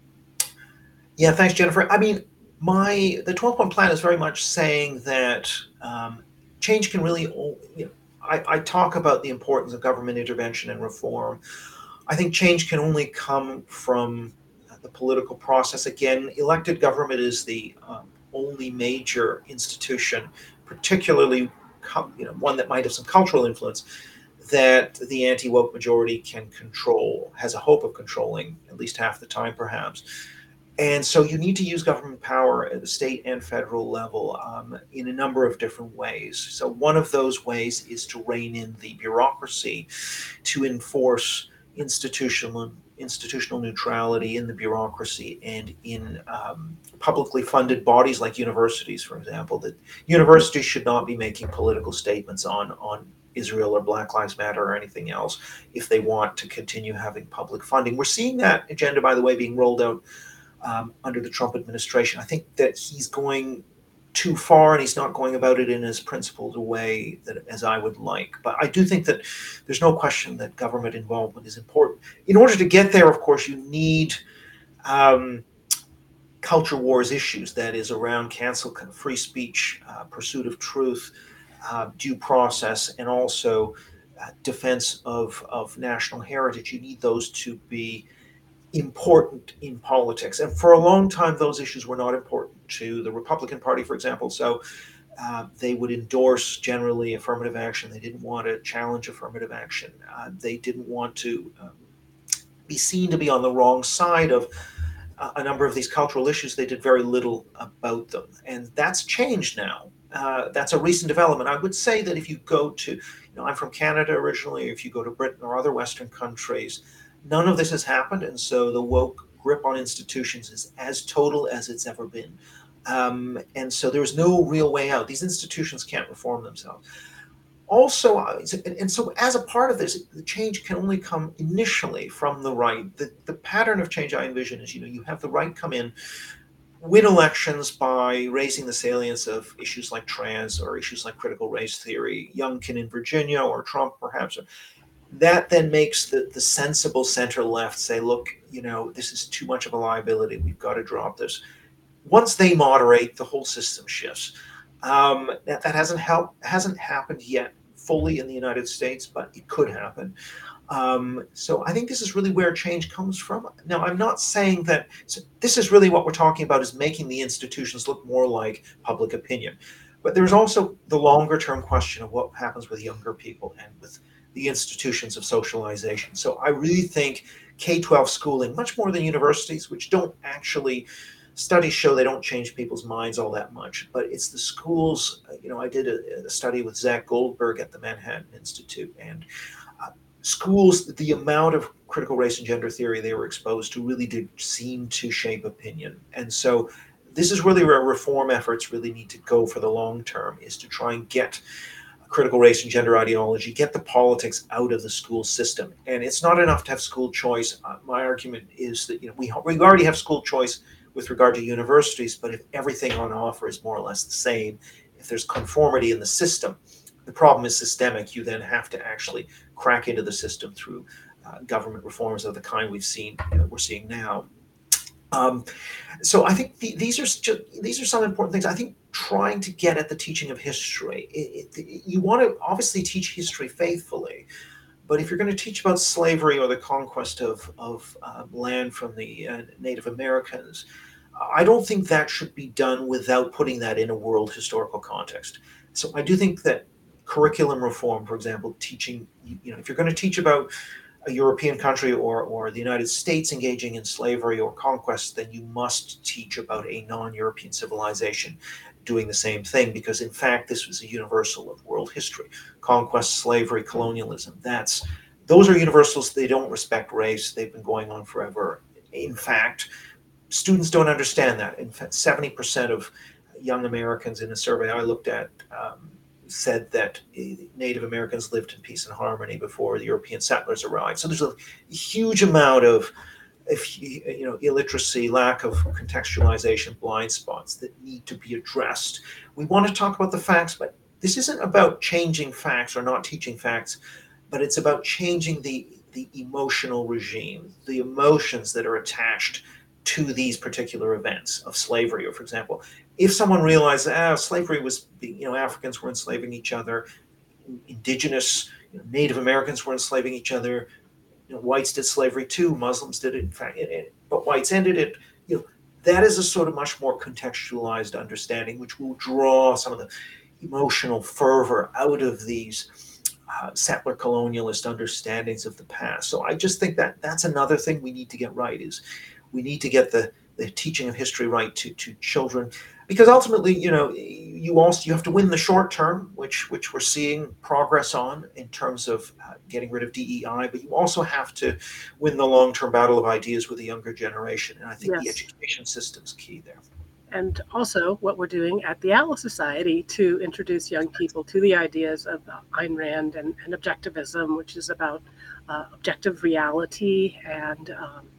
Yeah, thanks, Jennifer. I mean, the 12-point plan is very much saying that change can really, I talk about the importance of government intervention and reform. I think change can only come from the political process. Again, elected government is the only major institution, particularly one that might have some cultural influence, that the anti-woke majority can control, has a hope of controlling at least half the time, perhaps. And so you need to use government power at the state and federal level in a number of different ways. So one of those ways is to rein in the bureaucracy, to enforce institutional neutrality in the bureaucracy and in publicly funded bodies like universities, for example. That universities should not be making political statements on Israel or Black Lives Matter or anything else if they want to continue having public funding. We're seeing that agenda, by the way, being rolled out under the Trump administration. I think that he's going too far and he's not going about it in as principled a way as I would like. But I do think that there's no question that government involvement is important. In order to get there, of course, you need culture wars issues, that is around free speech, pursuit of truth, due process, and also defense of national heritage. You need those to be important in politics. And for a long time, those issues were not important to the Republican Party, for example. So they would endorse generally affirmative action. They didn't want to challenge affirmative action. They didn't want to be seen to be on the wrong side of a number of these cultural issues, they did very little about them. And that's changed now. That's a recent development. I would say that if you go to, I'm from Canada originally, if you go to Britain or other Western countries, none of this has happened. And so the woke grip on institutions is as total as it's ever been. And so there's no real way out. These institutions can't reform themselves. Also, and so as a part of this, the change can only come initially from the right. The pattern of change I envision is, you have the right come in, win elections by raising the salience of issues like trans or issues like critical race theory, Youngkin in Virginia or Trump perhaps. That then makes the sensible center left say, look, this is too much of a liability. We've got to drop this. Once they moderate, the whole system shifts. That hasn't happened yet fully in the United States, but it could happen. So I think this is really where change comes from. Now, I'm not saying that this is really what we're talking about, is making the institutions look more like public opinion. But there's also the longer term question of what happens with younger people and with the institutions of socialization. So I really think K-12 schooling, much more than universities, which don't actually, studies show they don't change people's minds all that much, but it's the schools. I did a study with Zach Goldberg at the Manhattan Institute, and schools, the amount of critical race and gender theory they were exposed to really did seem to shape opinion. And so this is really where reform efforts really need to go for the long term, is to try and get critical race and gender ideology, get the politics out of the school system. And it's not enough to have school choice. My argument is that we already have school choice with regard to universities, but if everything on offer is more or less the same, if there's conformity in the system, the problem is systemic. You then have to actually crack into the system through government reforms of the kind we're seeing now. So I think these are some important things. I think trying to get at the teaching of history, you want to obviously teach history faithfully, but if you're going to teach about slavery or the conquest of land from the Native Americans, I don't think that should be done without putting that in a world historical context. So I do think that curriculum reform, for example, teaching, if you're going to teach about a European country or the United States engaging in slavery or conquest, then you must teach about a non-European civilization doing the same thing, because in fact this was a universal of world history. Conquest, slavery, colonialism, those are universals. They don't respect race. They've been going on forever. In fact, students don't understand that. In fact, 70% of young Americans in a survey I looked at said that Native Americans lived in peace and harmony before the European settlers arrived. So there's a huge amount of illiteracy, lack of contextualization, blind spots that need to be addressed. We want to talk about the facts, but this isn't about changing facts or not teaching facts, but it's about changing the emotional regime, the emotions that are attached to these particular events of slavery. Or, for example, if someone realized slavery was, Africans were enslaving each other, indigenous Native Americans were enslaving each other, whites did slavery too, Muslims did it, in fact, but whites ended it. That is a sort of much more contextualized understanding, which will draw some of the emotional fervor out of these settler colonialist understandings of the past. So I just think that that's another thing we need to get right, is we need to get the teaching of history right to children, because ultimately, you have to win the short term, which we're seeing progress on in terms of getting rid of DEI, but you also have to win the long-term battle of ideas with the younger generation. And I think the education system's key there. And also what we're doing at the Atlas Society to introduce young people to the ideas of Ayn Rand and objectivism, which is about objective reality and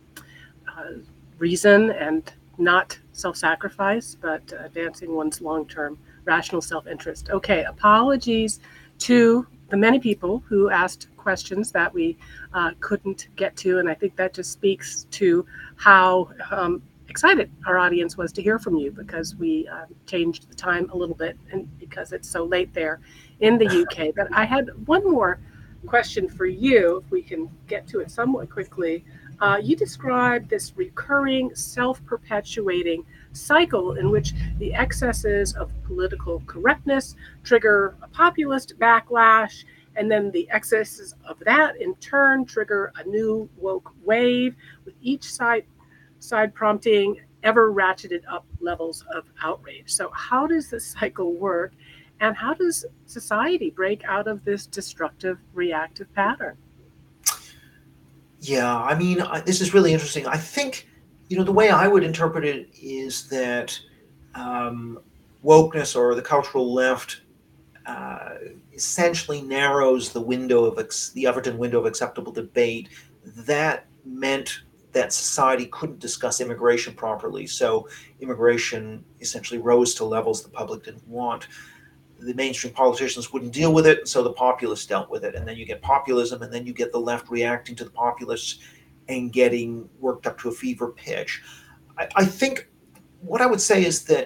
reason, and not self-sacrifice, but advancing one's long-term rational self-interest. Okay, apologies to the many people who asked questions that we couldn't get to, and I think that just speaks to how excited our audience was to hear from you, because we changed the time a little bit and because it's so late there in the UK. But I had one more question for you, if we can get to it somewhat quickly. You described this recurring, self-perpetuating cycle in which the excesses of political correctness trigger a populist backlash, and then the excesses of that in turn trigger a new woke wave, with each side side prompting ever ratcheted up levels of outrage. So how does this cycle work? And how does society break out of this destructive reactive pattern? Yeah, I mean, this is really interesting. I think, the way I would interpret it is that um, wokeness or the cultural left uh, essentially narrows the Overton window of acceptable debate. That meant that society couldn't discuss immigration properly, so immigration essentially rose to levels the public didn't want. The mainstream politicians wouldn't deal with it, so the populists dealt with it. And then you get populism, and then you get the left reacting to the populists and getting worked up to a fever pitch. I think what I would say is that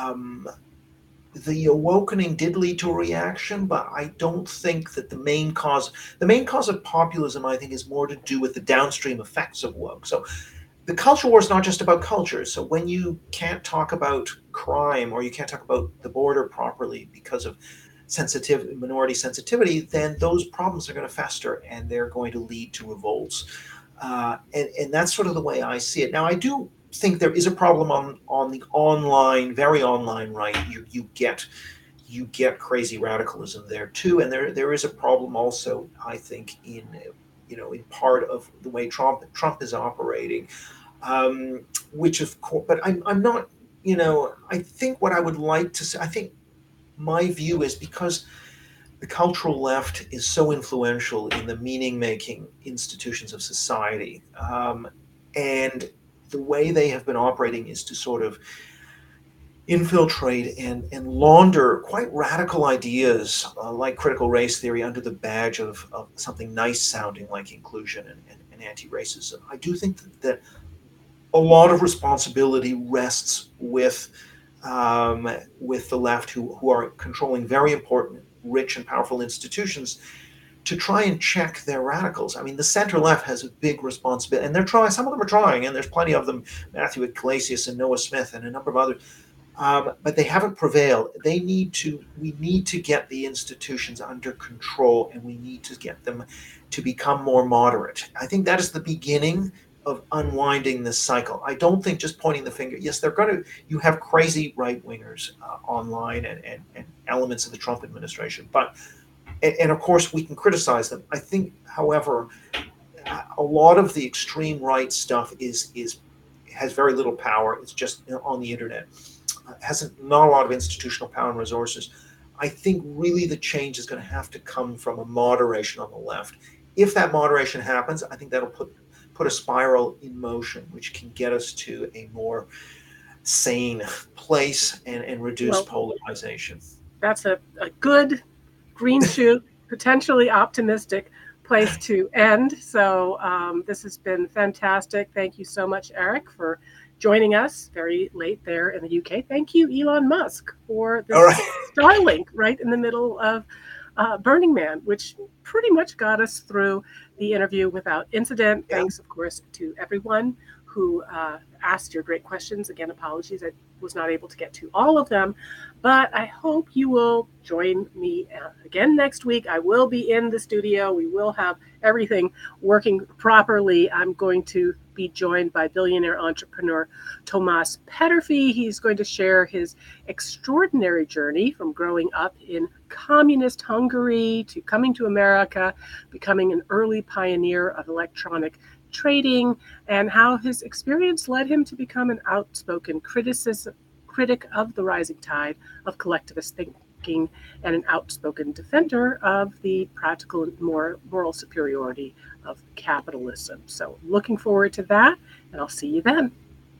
the awakening did lead to a reaction, but I don't think that the main cause of populism, I think, is more to do with the downstream effects of woke. So the culture war is not just about culture. So when you can't talk about crime or you can't talk about the border properly because of minority sensitivity, then those problems are going to fester and they're going to lead to revolts. And that's sort of the way I see it. Now, I do think there is a problem on the online, very online right. You get crazy radicalism there too, and there is a problem also, I think, in part of the way Trump is operating, which of course, but I'm not, I think what I would like to say, I think my view is because the cultural left is so influential in the meaning making institutions of society, and the way they have been operating is to sort of infiltrate and launder quite radical ideas like critical race theory under the badge of something nice sounding like inclusion and anti-racism. I do think that a lot of responsibility rests with the left, who are controlling very important, rich, and powerful institutions, to try and check their radicals. I mean, the center left has a big responsibility, and they're trying. Some of them are trying, and there's plenty of them: Matthew Iglesias and Noah Smith, and a number of others. But they haven't prevailed. We need to get the institutions under control, and we need to get them to become more moderate. I think that is the beginning of unwinding this cycle. I don't think just pointing the finger. Yes, you have crazy right wingers online and elements of the Trump administration, and of course we can criticize them. I think, however, a lot of the extreme right stuff has very little power. It's just on the internet. Not a lot of institutional power and resources. I think really the change is going to have to come from a moderation on the left. If that moderation happens, I think that'll put a spiral in motion, which can get us to a more sane place and reduce polarization. That's a good green shoot, potentially optimistic place to end. So this has been fantastic. Thank you so much, Eric, for joining us very late there in the UK. Thank you, Elon Musk, for this Starlink right in the middle of Burning Man, which pretty much got us through the interview without incident. Yeah. Thanks, of course, to everyone who asked your great questions. Again, apologies, I was not able to get to all of them, but I hope you will join me again next week. I will be in the studio. We will have everything working properly. I'm going to be joined by billionaire entrepreneur Tomas Peterffy. He's going to share his extraordinary journey from growing up in communist Hungary to coming to America, becoming an early pioneer of electronic trading, and how his experience led him to become an outspoken critic of the rising tide of collectivist thinking and an outspoken defender of the practical and moral superiority of capitalism. So looking forward to that, and I'll see you then.